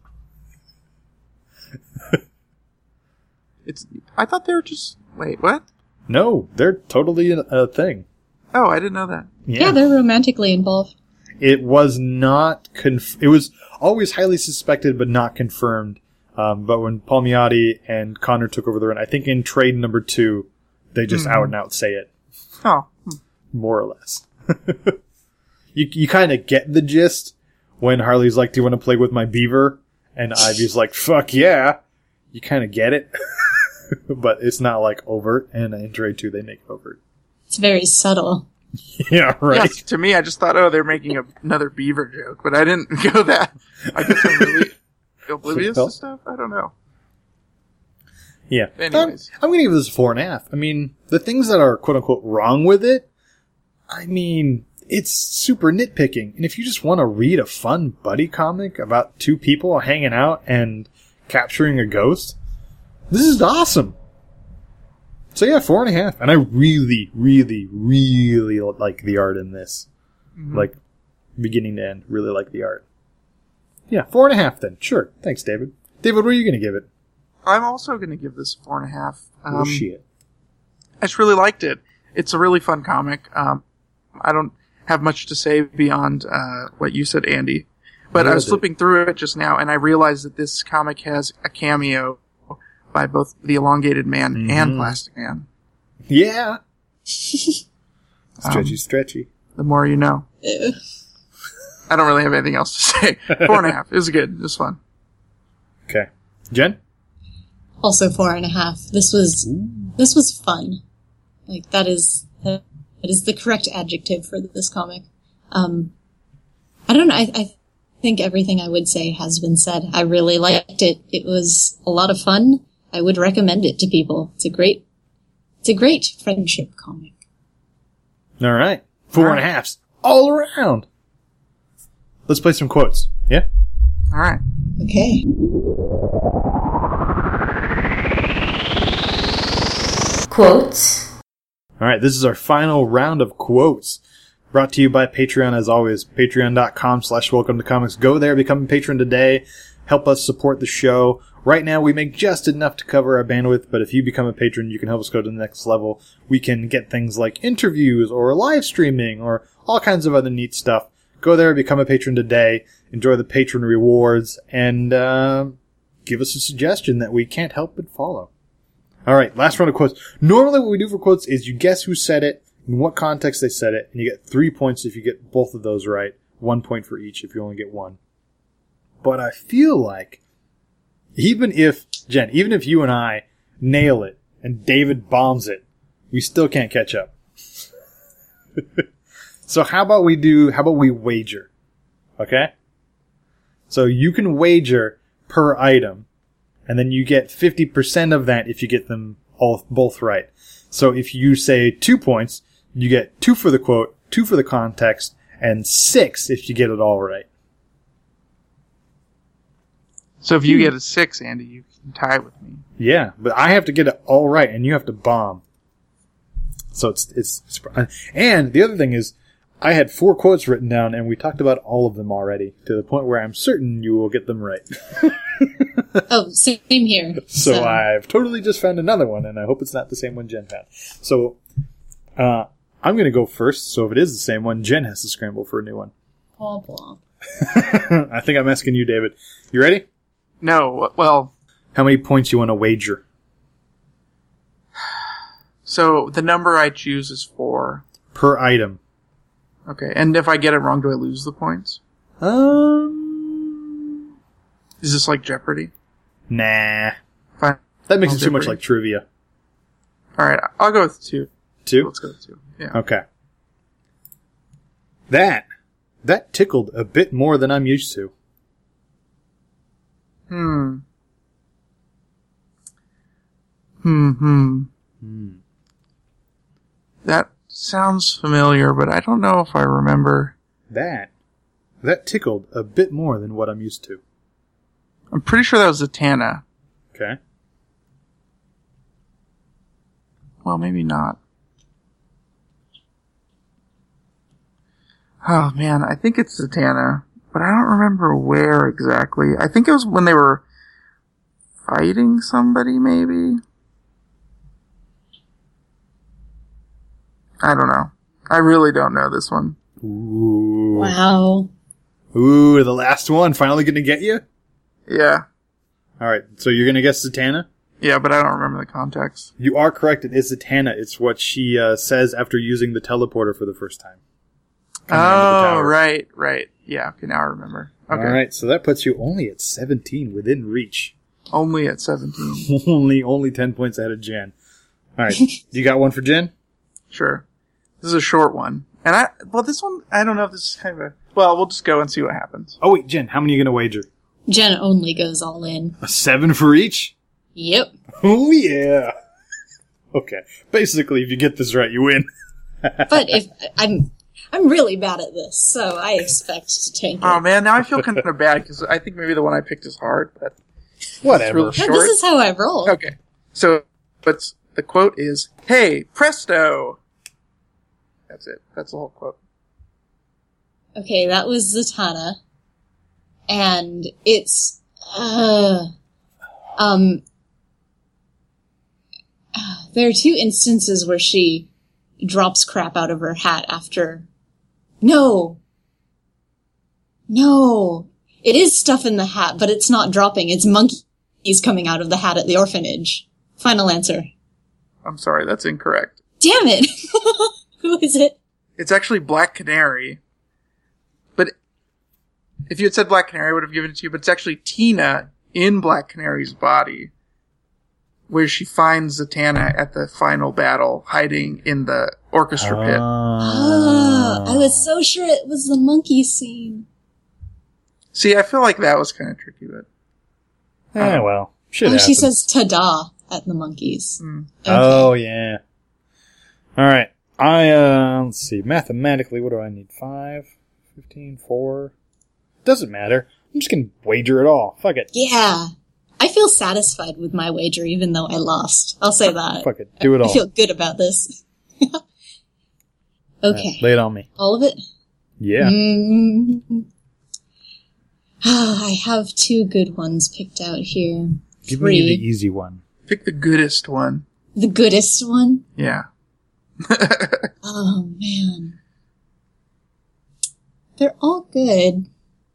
I thought they were just... Wait, what? No, they're totally a thing. Oh, I didn't know that. Yeah, they're romantically involved. It was not... it was always highly suspected, but not confirmed. But when Palmiotti and Connor took over the run, I think in trade number 2, they just out and out say it. Oh. More or less. You kind of get the gist when Harley's like, do you want to play with my beaver? And Ivy's like, fuck yeah. You kind of get it. But it's not like overt, and in trade 2 they make it overt. It's very subtle. Yeah, right. Yes, to me, I just thought, they're making another beaver joke, but I didn't go that. I guess I'm really oblivious to stuff? I don't know. Yeah. Anyways. I'm going to give this a 4.5. I mean, the things that are quote-unquote wrong with it, I mean, it's super nitpicking. And if you just want to read a fun buddy comic about two people hanging out and capturing a ghost, this is awesome. So yeah, 4.5. And I really, really, really like the art in this. Mm-hmm. Like, beginning to end, really like the art. Yeah, 4.5 then. Sure. Thanks, David. David, what are you going to give it? I'm also going to give this 4.5. Oh, shit. I just really liked it. It's a really fun comic. I don't have much to say beyond what you said, Andy. But I was flipping through it just now, and I realized that this comic has a cameo by both the Elongated Man and Plastic Man. Yeah. Stretchy. The more you know. I don't really have anything else to say. 4.5. It was good. It was fun. Okay. Jen? Also 4.5. This was fun. Like, that is the correct adjective for this comic. I don't know. I think everything I would say has been said. I really liked it. It was a lot of fun. I would recommend it to people. It's a great friendship comic. All right. 4.5s all around. Let's play some quotes. Yeah? All right. Okay. Quotes. All right. This is our final round of quotes. Brought to you by Patreon, as always. Patreon.com/welcome to comics. Go there, become a patron today. Help us support the show. Right now, we make just enough to cover our bandwidth, but if you become a patron, you can help us go to the next level. We can get things like interviews or live streaming or all kinds of other neat stuff. Go there, become a patron today. Enjoy the patron rewards, and give us a suggestion that we can't help but follow. All right, last round of quotes. Normally, what we do for quotes is you guess who said it, in what context they said it, and you get 3 points if you get both of those right. 1 point for each if you only get one. But I feel like, even if you and I nail it and David bombs it, we still can't catch up. So how about we wager? Okay? So you can wager per item, and then you get 50% of that if you get them both right. So if you say 2 points, you get 2 for the quote, 2 for the context, and 6 if you get it all right. So if you get a 6, Andy, you can tie with me. Yeah, but I have to get it all right, and you have to bomb. So it's and the other thing is, I had 4 quotes written down, and we talked about all of them already, to the point where I'm certain you will get them right. Oh, same here. So I've totally just found another one, and I hope it's not the same one Jen found. So, I'm going to go first, so if it is the same one, Jen has to scramble for a new one. Blah, blah. I think I'm asking you, David. You ready? No, well, How many points you want to wager? so the number I choose is 4. Per item. Okay, and if I get it wrong, do I lose the points? Is this like Jeopardy? Nah. Fine. That makes Oh, it too much Jeopardy. like trivia. Alright, I'll go with 2. 2? Let's go with 2. Yeah. Okay. That tickled a bit more than I'm used to. That sounds familiar, but I don't know if I remember. That tickled a bit more than what I'm used to. I'm pretty sure that was Zatanna. Okay. Well, maybe not. Oh man, I think it's Zatanna, but I don't remember where exactly. I think it was when they were fighting somebody, maybe? I don't know. I really don't know this one. Ooh. Wow. Ooh, the last one. Finally gonna get you? Yeah. Alright, so you're gonna guess Zatanna? Yeah, but I don't remember the context. You are correct, it is Zatanna. It's what she says after using the teleporter for the first time. Coming out of the Oh, tower. right. Yeah, okay, now I remember. Okay. Alright, so that puts you only at 17, within reach. Only at 17. only 10 points ahead of Jen. Alright, you got one for Jen? Sure. This is a short one. And this one, I don't know if this is kind of a, well, we'll just go and see what happens. Oh wait, Jen, how many are you gonna wager? Jen only goes all in. A 7 for each? Yep. Oh yeah. Okay. Basically, if you get this right, you win. But if I'm really bad at this, so I expect to tank it. Oh man, now I feel kind of bad because I think maybe the one I picked is hard, but Whatever. really No, short. this is how I roll. Okay. So, but the quote is, "Hey, presto!" That's it. That's the whole quote. Okay, that was Zatanna. And it's, there are 2 instances where she drops crap out of her hat after, No! It is stuff in the hat, but it's not dropping. It's monkeys coming out of the hat at the orphanage. Final answer. I'm sorry, that's incorrect. Damn it! Who is it? It's actually Black Canary. But if you had said Black Canary, I would have given it to you, but it's actually Tina in Black Canary's body, where she finds Zatanna at the final battle, hiding in the orchestra pit. I was so sure it was the monkey scene. See, I feel like that was kind of tricky, but... Well. Shit Oh, happens. she says ta-da at the monkeys. Okay. Oh, yeah. Alright. Let's see. Mathematically, what do I need? 5, 15, 4. Doesn't matter. I'm just gonna wager it all. Fuck it. Yeah. I feel satisfied with my wager, even though I lost. I'll say that. Fuck it. Do it all. I feel good about this. Okay. Lay it on me. All of it? Yeah. I have 2 good ones picked out here. Give 3. me the easy one. Pick the goodest one. The goodest one? Yeah. Oh, man. They're all good.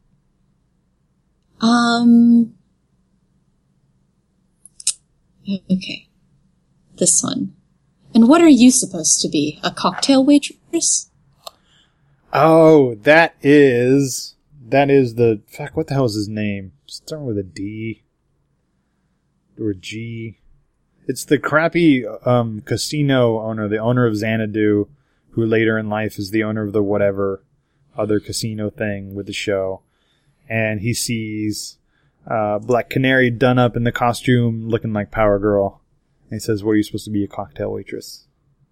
Okay. This one. And what are you supposed to be? A cocktail waitress? Oh, that is the, fuck, what the hell is his name? Starting with a D. Or G. It's the crappy, casino owner, the owner of Xanadu, who later in life is the owner of the whatever other casino thing with the show. And he sees, Black Canary done up in the costume, looking like Power Girl. And he says, what are you supposed to be, a cocktail waitress?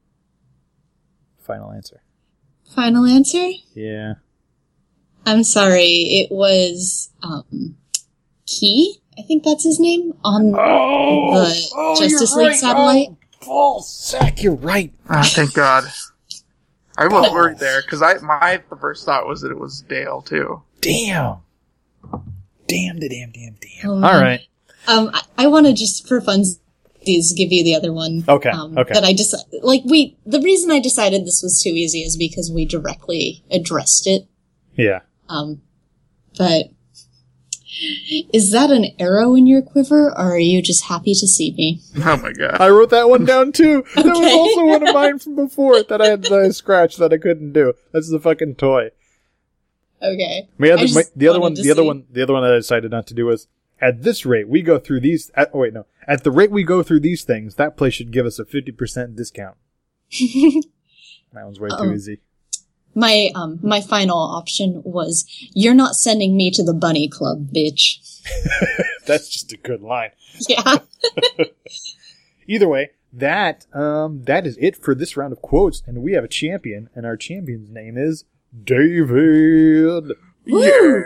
Final answer. Final answer? Yeah. I'm sorry, it was, Key? I think that's his name? On the Justice League satellite? Oh, Zach, you're right. Thank God. I was worried there, because the first thought was that it was Dale, too. Damn. Damn. Oh, All right. I want to just, for funsies, these give you the other one. Okay. Okay. That I just the reason I decided this was too easy is because we directly addressed it. Yeah. But is that an arrow in your quiver, or are you just happy to see me? Oh my god. I wrote that one down too. That was also one of mine from before that I scratched that I couldn't do. That's the fucking toy. Okay. The other one that I decided not to do was, at this rate we go through these. At the rate we go through these things, that place should give us a 50% discount. That one's way too easy. My final option was, "You're not sending me to the bunny club, bitch." That's just a good line. Yeah. Either way, that is it for this round of quotes, and we have a champion, and our champion's name is David. Yeah.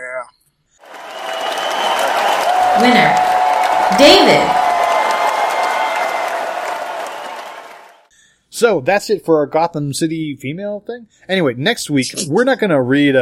Winner, David. So that's it for our Gotham City female thing. Anyway, next week we're not gonna read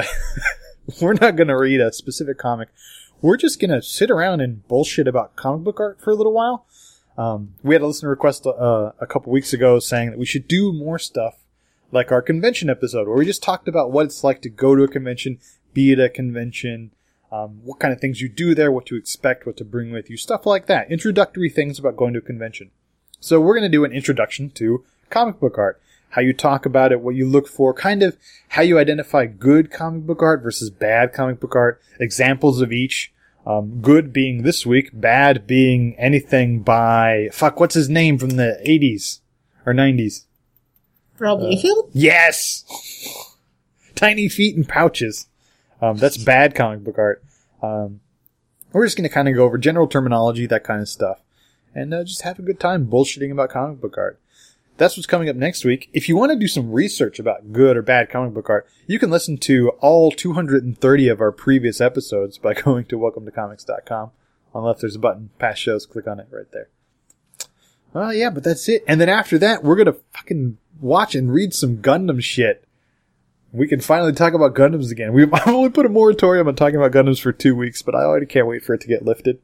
a specific comic. We're just gonna sit around and bullshit about comic book art for a little while. We had a listener request a couple weeks ago saying that we should do more stuff like our convention episode, where we just talked about what it's like to go to a convention, be at a convention, what kind of things you do there, what to expect, what to bring with you, stuff like that. Introductory things about going to a convention. So we're gonna do an introduction to comic book art, how you talk about it, what you look for, kind of how you identify good comic book art versus bad comic book art, examples of each, good being this week, bad being anything by, what's his name from the 80s or 90s? Rob Liefeld? Yes! Tiny feet and pouches. That's bad comic book art. We're just going to kind of go over general terminology, that kind of stuff, and just have a good time bullshitting about comic book art. That's what's coming up next week. If you want to do some research about good or bad comic book art, you can listen to all 230 of our previous episodes by going to welcometocomics.com. On the left, there's a button, past shows, click on it right there. Well, yeah, but that's it. And then after that, we're going to fucking watch and read some Gundam shit. We can finally talk about Gundams again. I've only put a moratorium on talking about Gundams for 2 weeks, but I already can't wait for it to get lifted.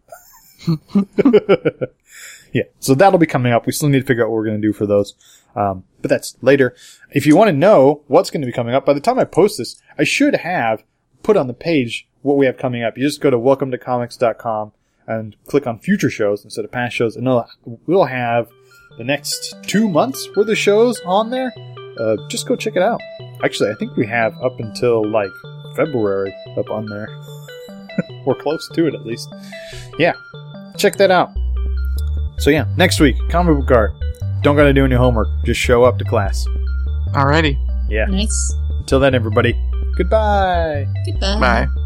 Yeah, so that'll be coming up. We still need to figure out what we're going to do for those. But that's later. If you want to know what's going to be coming up, by the time I post this, I should have put on the page what we have coming up. You just go to welcometocomics.com and click on future shows instead of past shows, and we'll have the next 2 months worth of shows on there. Just go check it out. Actually, I think we have up until February up on there. We're close to it, at least. Yeah, check that out. So yeah, next week, comic book art. Don't gotta do any homework. Just show up to class. Alrighty. Yeah. Nice. Until then, everybody. Goodbye. Goodbye. Bye.